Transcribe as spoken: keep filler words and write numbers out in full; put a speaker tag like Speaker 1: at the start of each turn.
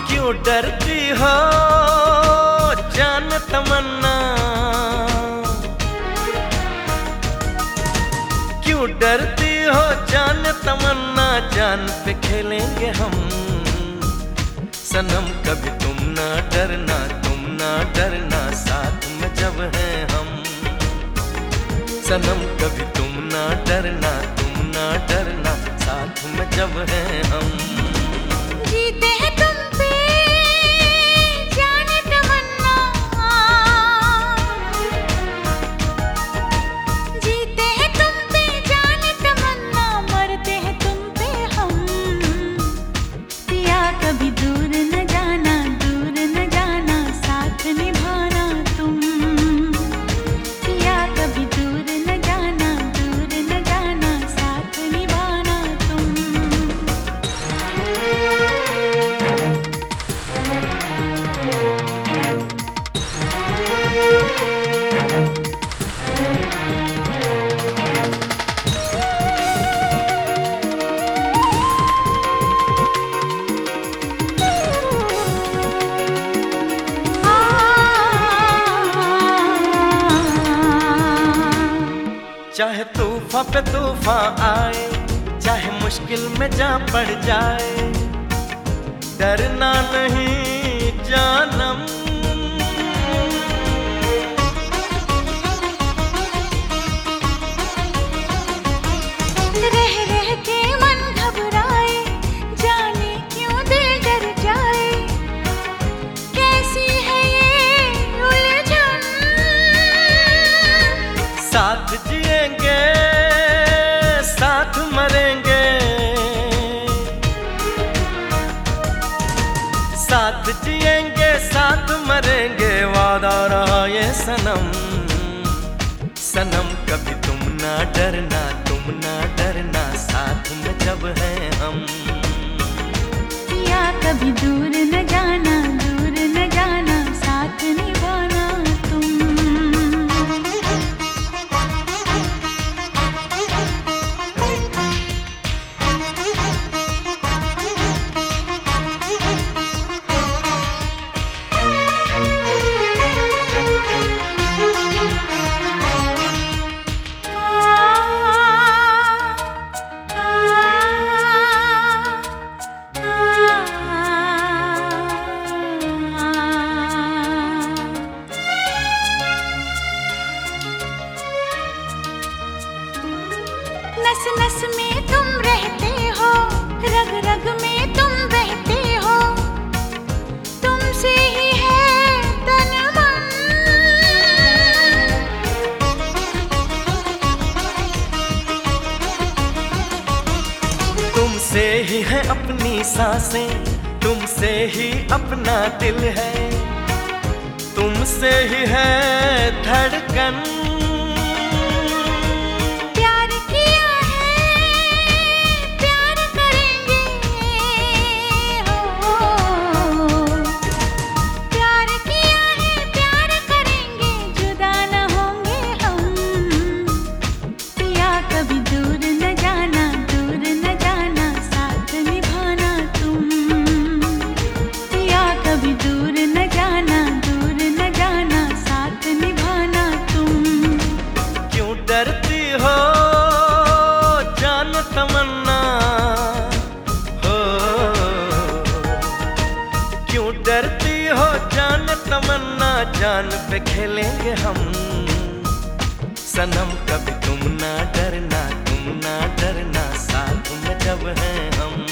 Speaker 1: क्यों डरती हो जान तमन्ना, क्यों डरती हो जान तमन्ना, जान पे खेलेंगे हम सनम। कभी तुम ना डरना, तुम ना डरना, साथ में जब हैं हम सनम। कभी तुम ना डरना, तुम ना डरना, साथ में जब हैं हम।
Speaker 2: जीते हैं तुम पे जान तमन्ना, जीते हैं तुम पे जान तमन्ना, मरते हैं तुम पे हम। पिया कभी दूर न जाना, दूर न जाना, साथ निभाना तुम। पिया कभी दूर न जाना, दूर न जाना, साथ निभाना तुम।
Speaker 1: चाहे तूफान पे तूफान आए, चाहे मुश्किल में जा पड़ जाए, डरना नहीं जानम।
Speaker 2: रह रह के मन घबराए, जाने क्यों दिल डर जाए, कैसी है ये उलझन।
Speaker 1: साथ जिएंगे साथ मरेंगे, साथ जिएंगे साथ मरेंगे, वादा रहा ये सनम। सनम कभी तुम ना डरना, तुम ना डरना, साथ में जब हैं हम।
Speaker 2: पिया कभी दूर न जाना, दूर न जाना, साथ निभाना तुम। नस नस में तुम रहते हो, रग रग में तुम बहते हो, तुमसे ही है तन मन।
Speaker 1: तुमसे ही है अपनी सांसें, तुमसे ही अपना दिल है, तुमसे ही है धड़कन। डरती हो जान तमन्ना हो, क्यों डरती हो जान तमन्ना, जान पे खेलेंगे हम सनम। कभी तुम ना डरना, तुम ना डरना, साथ में जब हैं हम।